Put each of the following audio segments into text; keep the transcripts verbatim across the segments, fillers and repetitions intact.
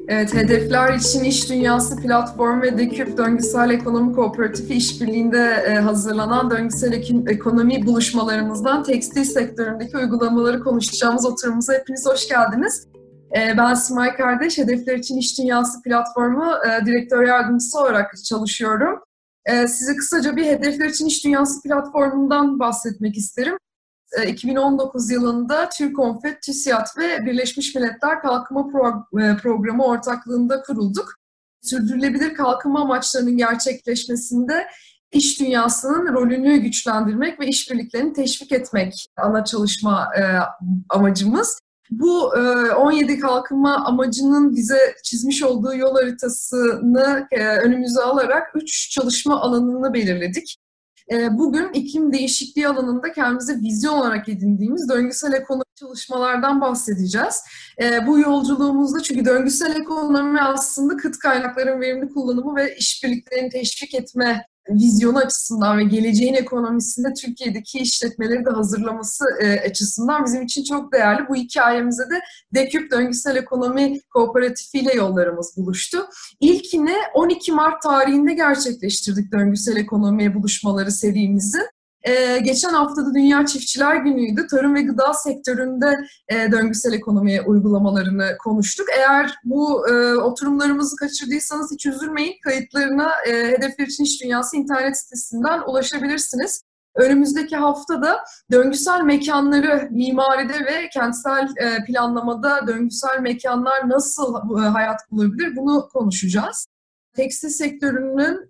Evet, Hedefler için İş Dünyası Platformu ve Deküp Döngüsel Ekonomi Kooperatifi işbirliğinde e, hazırlanan döngüsel ekonomi buluşmalarımızdan tekstil sektöründeki uygulamaları konuşacağımız oturumumuza hepiniz hoş geldiniz. E, ben Simay Kardeş, Hedefler için İş Dünyası Platformu e, direktör yardımcısı olarak çalışıyorum. E, size kısaca bir Hedefler için İş Dünyası Platformu'ndan bahsetmek isterim. iki bin on dokuz yılında TÜRKONFET, TÜSİAD ve Birleşmiş Milletler Kalkınma Pro- Programı ortaklığında kurulduk. Sürdürülebilir kalkınma amaçlarının gerçekleşmesinde iş dünyasının rolünü güçlendirmek ve işbirliklerini teşvik etmek ana çalışma e, amacımız. Bu e, on yedi kalkınma amacının bize çizmiş olduğu yol haritasını e, önümüze alarak üç çalışma alanını belirledik. Bugün iklim değişikliği alanında kendimize vizyon olarak edindiğimiz döngüsel ekonomi çalışmalardan bahsedeceğiz. Bu yolculuğumuzda çünkü döngüsel ekonomi aslında kıt kaynakların verimli kullanımı ve işbirliklerini teşvik etme vizyonu açısından ve geleceğin ekonomisinde Türkiye'deki işletmeleri de hazırlaması açısından bizim için çok değerli. Bu hikayemize de Deküp Döngüsel Ekonomi Kooperatifi ile yollarımız buluştu. İlkini on iki Mart tarihinde gerçekleştirdik döngüsel ekonomiye buluşmaları serimizi. Ee, geçen haftada Dünya Çiftçiler Günü'ydü. Tarım ve gıda sektöründe e, döngüsel ekonomiye uygulamalarını konuştuk. Eğer bu e, oturumlarımızı kaçırdıysanız hiç üzülmeyin. Kayıtlarına e, Hedefler için İş Dünyası internet sitesinden ulaşabilirsiniz. Önümüzdeki haftada döngüsel mekanları mimaride ve kentsel e, planlamada döngüsel mekanlar nasıl e, hayat bulabilir bunu konuşacağız. Tekstil sektörünün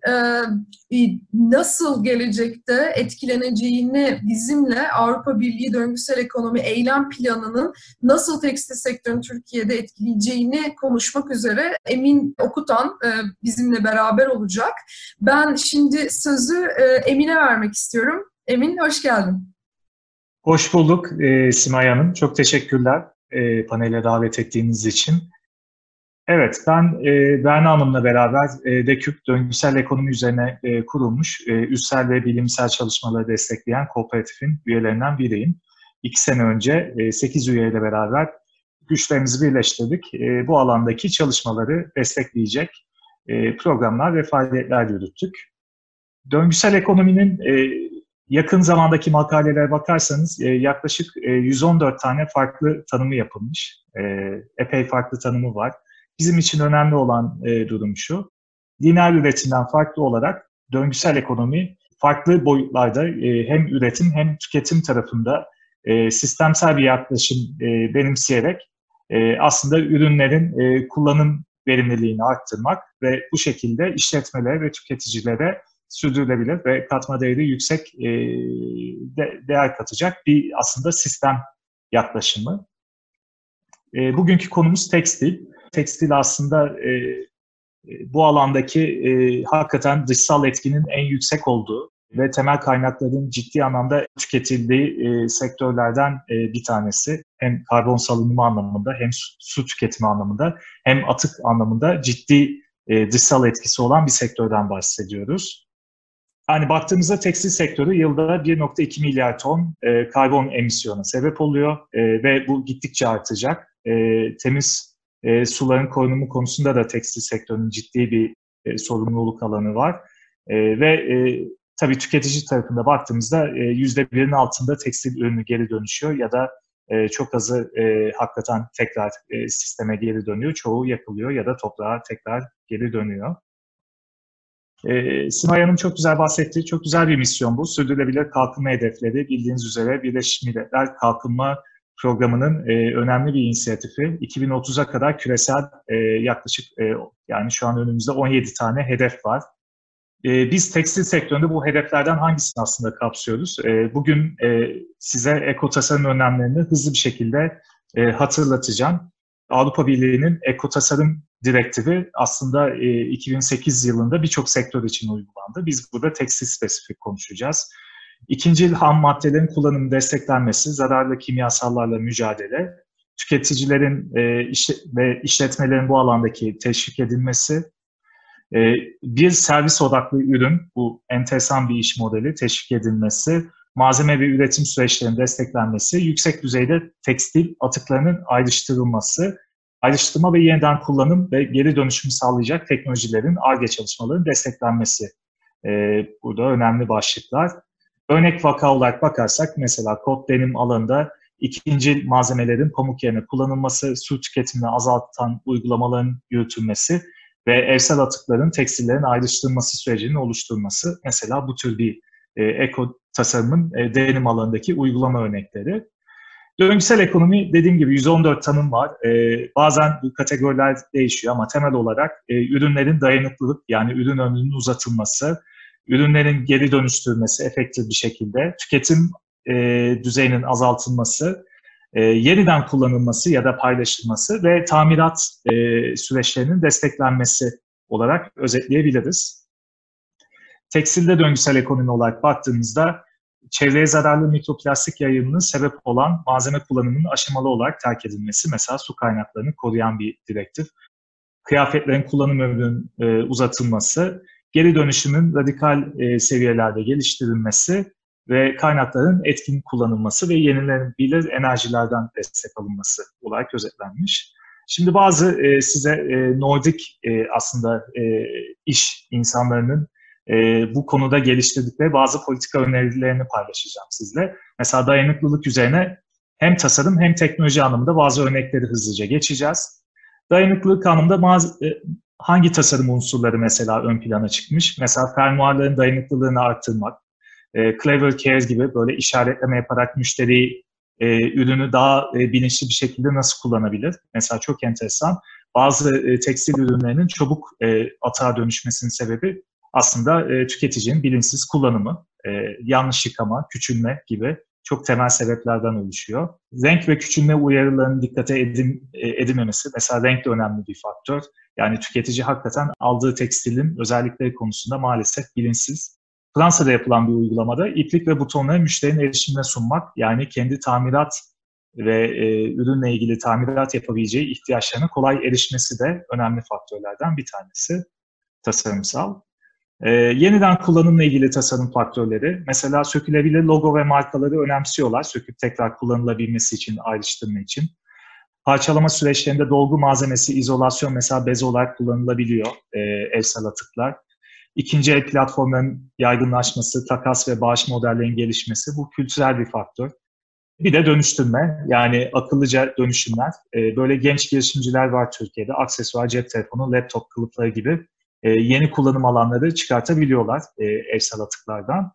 e, nasıl gelecekte etkileneceğini bizimle Avrupa Birliği Döngüsel Ekonomi Eylem Planı'nın nasıl tekstil sektörünü Türkiye'de etkileyeceğini konuşmak üzere Emin Okutan e, bizimle beraber olacak. Ben şimdi sözü e, Emin'e vermek istiyorum. Emin, hoş geldin. Hoş bulduk e, Simay Hanım. Çok teşekkürler e, panele davet ettiğiniz için. Evet, ben e, Berna Hanım'la beraber e, Deküp Döngüsel Ekonomi üzerine e, kurulmuş, e, üssel ve bilimsel çalışmaları destekleyen kooperatifin üyelerinden biriyim. İki sene önce e, sekiz üyeyle beraber güçlerimizi birleştirdik. E, bu alandaki çalışmaları destekleyecek e, programlar ve faaliyetler yürüttük. Döngüsel ekonominin e, yakın zamandaki makalelere bakarsanız e, yaklaşık e, yüz on dört tane farklı tanımı yapılmış. E, epey farklı tanımı var. Bizim için önemli olan e, durum şu, lineer üretimden farklı olarak döngüsel ekonomi farklı boyutlarda e, hem üretim hem tüketim tarafında e, sistemsel bir yaklaşım e, benimseyerek e, aslında ürünlerin e, kullanım verimliliğini arttırmak ve bu şekilde işletmelere ve tüketicilere sürdürülebilir ve katma değeri yüksek e, de, değer katacak bir aslında sistem yaklaşımı. E, bugünkü konumuz tekstil. Tekstil aslında e, bu alandaki e, hakikaten dışsal etkinin en yüksek olduğu ve temel kaynakların ciddi anlamda tüketildiği e, sektörlerden e, bir tanesi. Hem karbon salınımı anlamında hem su, su tüketimi anlamında hem atık anlamında ciddi e, dışsal etkisi olan bir sektörden bahsediyoruz. Yani baktığımızda tekstil sektörü yılda bir nokta iki milyar ton e, karbon emisyona sebep oluyor e, ve bu gittikçe artacak. E, temiz E, suların korunumu konusunda da tekstil sektörünün ciddi bir e, sorumluluk alanı var. E, ve e, tabii tüketici tarafında baktığımızda e, yüzde birin altında tekstil ürünü geri dönüşüyor ya da e, çok azı e, hakikaten tekrar e, sisteme geri dönüyor. Çoğu yakılıyor ya da toprağa tekrar geri dönüyor. E, Simay Hanım çok güzel bahsetti. Çok güzel bir misyon bu. Sürdürülebilir kalkınma hedefleri bildiğiniz üzere Birleşmiş Milletler Kalkınma Programı'nın e, önemli bir inisiyatifi. iki bin otuza kadar küresel e, yaklaşık e, yani şu an önümüzde on yedi tane hedef var. E, biz tekstil sektöründe bu hedeflerden hangisini aslında kapsıyoruz? E, bugün e, size ekotasarım önemlerini hızlı bir şekilde e, hatırlatacağım. Avrupa Birliği'nin ekotasarım direktifi aslında e, iki bin sekiz yılında birçok sektör için uygulandı. Biz burada tekstil spesifik konuşacağız. İkincil ham maddelerin kullanımı desteklenmesi, zararlı kimyasallarla mücadele, tüketicilerin e, işle, ve işletmelerin bu alandaki teşvik edilmesi, e, bir servis odaklı ürün, bu enteresan bir iş modeli teşvik edilmesi, malzeme ve üretim süreçlerinin desteklenmesi, yüksek düzeyde tekstil atıklarının ayrıştırılması ayrıştırma ve yeniden kullanım ve geri dönüşümü sağlayacak teknolojilerin Ar-Ge çalışmalarının desteklenmesi. E, burada önemli başlıklar. Örnek vaka olarak bakarsak mesela kot denim alanında ikinci malzemelerin pamuk yerine kullanılması, su tüketimini azaltan uygulamaların yürütülmesi ve evsel atıkların tekstillerin ayrıştırılması sürecinin oluşturulması mesela bu tür bir e, eko tasarımın e, denim alanındaki uygulama örnekleri. Döngüsel ekonomi dediğim gibi yüz on dört tanım var. Ee, bazen bu kategoriler değişiyor ama temel olarak e, ürünlerin dayanıklılık yani ürün ömrünün uzatılması, ürünlerin geri dönüştürülmesi efektif bir şekilde, tüketim e, düzeyinin azaltılması, e, yeniden kullanılması ya da paylaşılması ve tamirat e, süreçlerinin desteklenmesi olarak özetleyebiliriz. Tekstilde döngüsel ekonomi olarak baktığımızda çevreye zararlı mikroplastik yayılımının sebep olan malzeme kullanımının aşamalı olarak terk edilmesi, mesela su kaynaklarını koruyan bir direktif. Kıyafetlerin kullanım ömrünün e, uzatılması, geri dönüşümün radikal e, seviyelerde geliştirilmesi ve kaynakların etkin kullanılması ve yenilenebilir enerjilerden destek alınması olarak özetlenmiş. Şimdi bazı e, size e, Nordik e, aslında e, iş insanlarının e, bu konuda geliştirdikleri bazı politika önerilerini paylaşacağım sizle. Mesela dayanıklılık üzerine hem tasarım hem teknoloji anlamında bazı örnekleri hızlıca geçeceğiz. Dayanıklılık anlamında bazı, e, hangi tasarım unsurları mesela ön plana çıkmış? Mesela fermuarların dayanıklılığını arttırmak, e, Clever Cares gibi böyle işaretleme yaparak müşteri e, ürünü daha e, bilinçli bir şekilde nasıl kullanabilir? Mesela çok enteresan. Bazı e, tekstil ürünlerinin çabuk e, atığa dönüşmesinin sebebi aslında e, tüketicinin bilinçsiz kullanımı, e, yanlış yıkama, küçülme gibi çok temel sebeplerden oluşuyor. Renk ve küçülme uyarılarının dikkate edin, e, edilmemesi, mesela renk de önemli bir faktör. Yani tüketici hakikaten aldığı tekstilin özellikleri konusunda maalesef bilinçsiz. Fransa'da yapılan bir uygulamada iplik ve butonları müşterinin erişimine sunmak, yani kendi tamirat ve e, ürünle ilgili tamirat yapabileceği ihtiyaçlarına kolay erişmesi de önemli faktörlerden bir tanesi tasarımsal. E, yeniden kullanımla ilgili tasarım faktörleri, mesela sökülebilir logo ve markaları önemsiyorlar, söküp tekrar kullanılabilmesi için, ayrıştırma için. Parçalama süreçlerinde dolgu malzemesi, izolasyon mesela bez olarak kullanılabiliyor, e, evsel atıklar. İkinci el platformların yaygınlaşması, takas ve bağış modellerinin gelişmesi, bu kültürel bir faktör. Bir de dönüştürme, yani akıllıca dönüşümler. E, böyle genç girişimciler var Türkiye'de, aksesuar, cep telefonu, laptop kılıfları gibi e, yeni kullanım alanları çıkartabiliyorlar e, evsel atıklardan.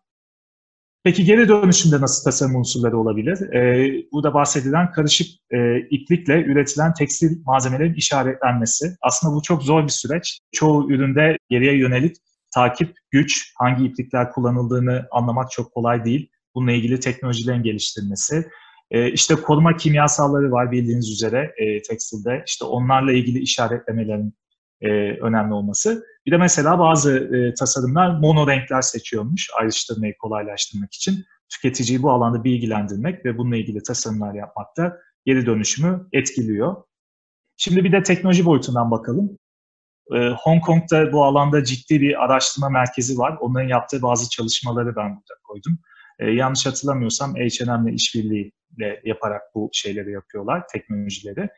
Peki geri dönüşümde nasıl tasarım unsurları olabilir? E, burada bahsedilen karışık e, iplikle üretilen tekstil malzemelerin işaretlenmesi. Aslında bu çok zor bir süreç. Çoğu üründe geriye yönelik takip güç, hangi iplikler kullanıldığını anlamak çok kolay değil. Bununla ilgili teknolojilerin geliştirilmesi. E, işte koruma kimyasalları var bildiğiniz üzere e, tekstilde. İşte onlarla ilgili işaretlemelerin e, önemli olması. Bir de mesela bazı e, tasarımlar mono renkler seçiyormuş ayrıştırmayı kolaylaştırmak için. Tüketiciyi bu alanda bilgilendirmek ve bununla ilgili tasarımlar yapmak da geri dönüşümü etkiliyor. Şimdi bir de teknoloji boyutundan bakalım. Ee, Hong Kong'da bu alanda ciddi bir araştırma merkezi var. Onların yaptığı bazı çalışmaları ben burada koydum. Ee, yanlış hatırlamıyorsam H and M'le işbirliğiyle yaparak bu şeyleri yapıyorlar, teknolojileri.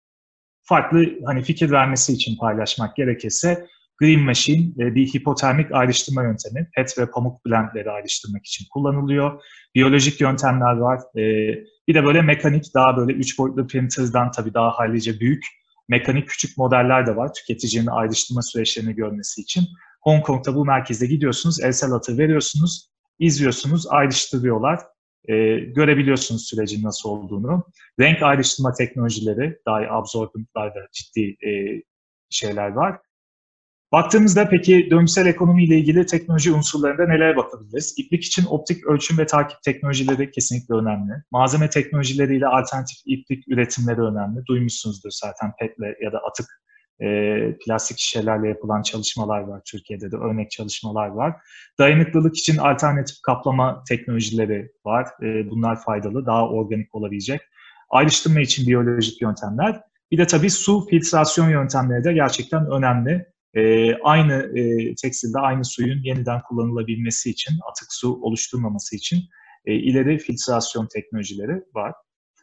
Farklı hani fikir vermesi için paylaşmak gerekirse Green Machine bir hipotermik ayrıştırma yöntemi. Pet ve pamuk blendleri ayrıştırmak için kullanılıyor. Biyolojik yöntemler var. Ee, bir de böyle mekanik, daha böyle üç boyutlu printer'dan tabii daha hallice büyük mekanik küçük modeller de var tüketicinin ayrıştırma süreçlerini görmesi için. Hong Kong'da bu merkezde gidiyorsunuz, evsel atığı veriyorsunuz, izliyorsunuz, ayrıştırıyorlar. Ee, görebiliyorsunuz sürecin nasıl olduğunu. Renk ayrıştırma teknolojileri, dye absorbent'larda ciddi e, şeyler var. Baktığımızda peki döngüsel ekonomi ile ilgili teknoloji unsurlarında neler bakabiliriz? İplik için optik ölçüm ve takip teknolojileri kesinlikle önemli. Malzeme teknolojileriyle alternatif iplik üretimleri önemli. Duymuşsunuzdur zaten petle ya da atık e, plastik şişelerle yapılan çalışmalar var. Türkiye'de de örnek çalışmalar var. Dayanıklılık için alternatif kaplama teknolojileri var. E, bunlar faydalı, daha organik olabilecek. Ayrıştırma için biyolojik yöntemler. Bir de tabii su filtrasyon yöntemleri de gerçekten önemli. Ee, aynı e, tekstilde aynı suyun yeniden kullanılabilmesi için, atık su oluşturmaması için e, ileri filtrasyon teknolojileri var.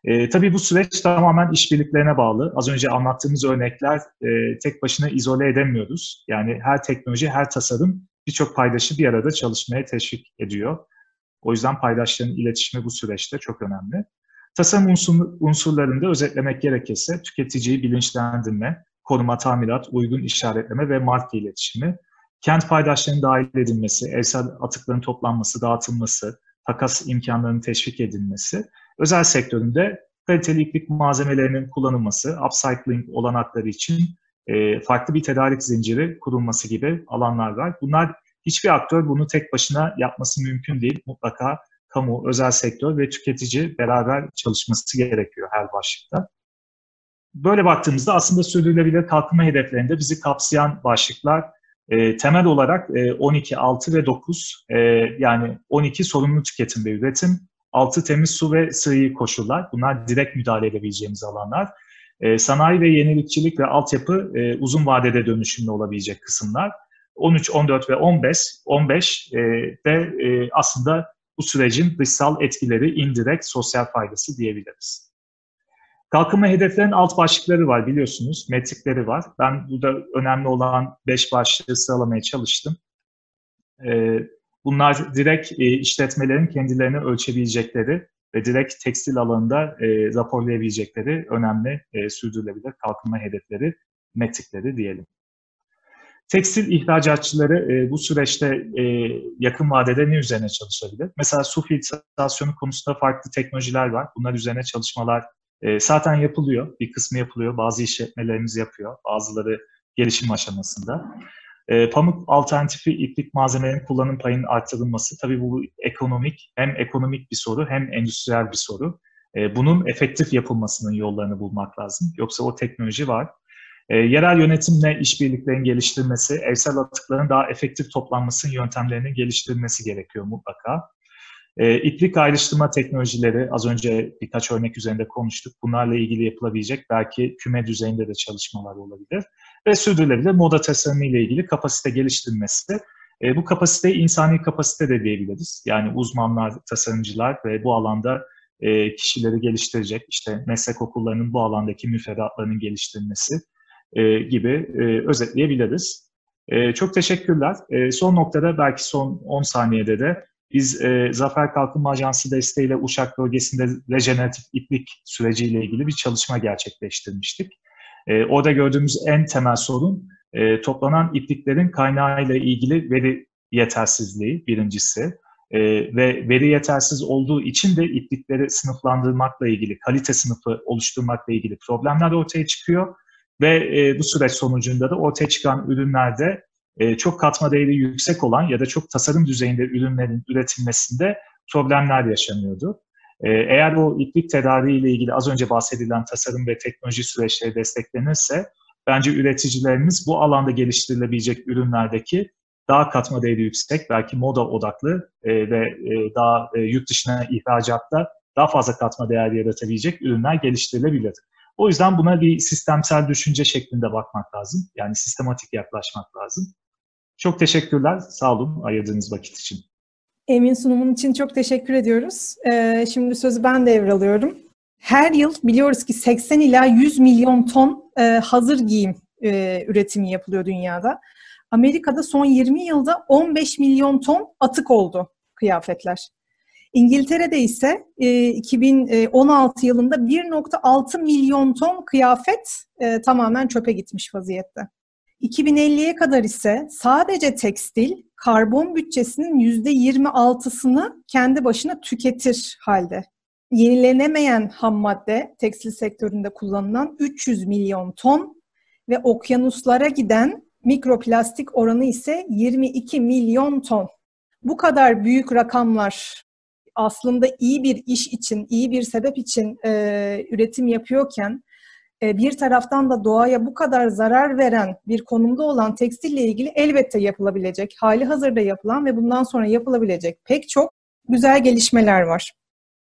E, tabii bu süreç tamamen işbirliklerine bağlı. Az önce anlattığımız örnekler e, tek başına izole edemiyoruz. Yani her teknoloji, her tasarım birçok paydaşı bir arada çalışmaya teşvik ediyor. O yüzden paydaşların iletişimi bu süreçte çok önemli. Tasarım unsur, unsurlarında özetlemek gerekirse tüketiciyi bilinçlendirme, koruma, tamirat, uygun işaretleme ve marka iletişimi, kent paydaşlarının dahil edilmesi, evsel atıkların toplanması, dağıtılması, takas imkanlarının teşvik edilmesi, özel sektöründe kaliteli iplik malzemelerinin kullanılması, upcycling olanakları için e, farklı bir tedarik zinciri kurulması gibi alanlar var. Bunlar hiçbir aktör bunu tek başına yapması mümkün değil. Mutlaka kamu, özel sektör ve tüketici beraber çalışması gerekiyor her başlıkta. Böyle baktığımızda aslında sürdürülebilir kalkınma hedeflerinde bizi kapsayan başlıklar e, temel olarak e, on iki, altı ve dokuz, e, yani on iki sorumlu tüketim ve üretim, altı temiz su ve sıhhi koşullar, bunlar direkt müdahale edebileceğimiz alanlar. E, sanayi ve yenilikçilik ve altyapı e, uzun vadede dönüşümlü olabilecek kısımlar. on üç, on dört ve on beş, on beş e, de e, aslında bu sürecin dışsal etkileri, indirekt sosyal faydası diyebiliriz. Kalkınma hedeflerinin alt başlıkları var biliyorsunuz, metrikleri var. Ben burada önemli olan beş başlığı sıralamaya çalıştım. E, bunlar direkt e, işletmelerin kendilerini ölçebilecekleri ve direkt tekstil alanında e, raporlayabilecekleri önemli e, sürdürülebilir kalkınma hedefleri, metrikleri diyelim. Tekstil ihracatçıları e, bu süreçte e, yakın vadede ne üzerine çalışabilir? Mesela su filtrasyonu konusunda farklı teknolojiler var. Bunlar üzerine çalışmalar e, zaten yapılıyor. Bir kısmı yapılıyor. Bazı işletmelerimiz yapıyor. Bazıları gelişim aşamasında. E, pamuk alternatifi iplik malzemelerin kullanım payının artırılması. Tabii bu ekonomik, hem ekonomik bir soru hem endüstriyel bir soru. E, bunun efektif yapılmasının yollarını bulmak lazım. Yoksa o teknoloji var. E, yerel yönetimle işbirliklerinin geliştirilmesi, evsel atıkların daha efektif toplanmasının yöntemlerinin geliştirilmesi gerekiyor mutlaka. E, iplik ayrıştırma teknolojileri, az önce birkaç örnek üzerinde konuştuk. Bunlarla ilgili yapılabilecek belki küme düzeyinde de çalışmalar olabilir. Ve sürdürülebilir moda tasarımı ile ilgili kapasite geliştirilmesi. E, bu kapasite insani kapasite de diyebiliriz. Yani uzmanlar, tasarımcılar ve bu alanda e, kişileri geliştirecek, işte meslek okullarının bu alandaki müfredatlarının geliştirilmesi E, gibi e, özetleyebiliriz. E, çok teşekkürler. E, son noktada belki son on saniyede de biz e, Zafer Kalkınma Ajansı desteğiyle Uşak bölgesinde rejeneratif iplik süreciyle ilgili bir çalışma gerçekleştirmiştik. E, orada gördüğümüz en temel sorun e, toplanan ipliklerin kaynağıyla ilgili veri yetersizliği birincisi. E, ve veri yetersiz olduğu için de iplikleri sınıflandırmakla ilgili, kalite sınıfı oluşturmakla ilgili problemler ortaya çıkıyor. Ve e, bu süreç sonucunda da ortaya çıkan ürünlerde e, çok katma değeri yüksek olan ya da çok tasarım düzeyinde ürünlerin üretilmesinde problemler yaşanıyordu. E, eğer o iplik tedariği ile ilgili az önce bahsedilen tasarım ve teknoloji süreçleri desteklenirse, bence üreticilerimiz bu alanda geliştirilebilecek ürünlerdeki daha katma değeri yüksek, belki moda odaklı e, ve e, daha e, yurt dışına ihracatta daha fazla katma değer yaratabilecek ürünler geliştirilebilir. O yüzden buna bir sistemsel düşünce şeklinde bakmak lazım. Yani sistematik yaklaşmak lazım. Çok teşekkürler. Sağ olun ayırdığınız vakit için. Emin, sunumun için çok teşekkür ediyoruz. Ee, şimdi sözü ben devralıyorum. Her yıl biliyoruz ki seksen ila yüz milyon ton e, hazır giyim e, üretimi yapılıyor dünyada. Amerika'da son yirmi yılda on beş milyon ton atık oldu kıyafetler. İngiltere'de ise e, iki bin on altı yılında bir virgül altı milyon ton kıyafet e, tamamen çöpe gitmiş vaziyette. iki bin elliye kadar ise sadece tekstil karbon bütçesinin yüzde yirmi altısını kendi başına tüketir halde. Yenilenemeyen ham madde tekstil sektöründe kullanılan üç yüz milyon ton ve okyanuslara giden mikroplastik oranı ise yirmi iki milyon ton. Bu kadar büyük rakamlar aslında iyi bir iş için, iyi bir sebep için e, üretim yapıyorken e, bir taraftan da doğaya bu kadar zarar veren bir konumda olan tekstille ilgili elbette yapılabilecek, hali hazırda yapılan ve bundan sonra yapılabilecek pek çok güzel gelişmeler var.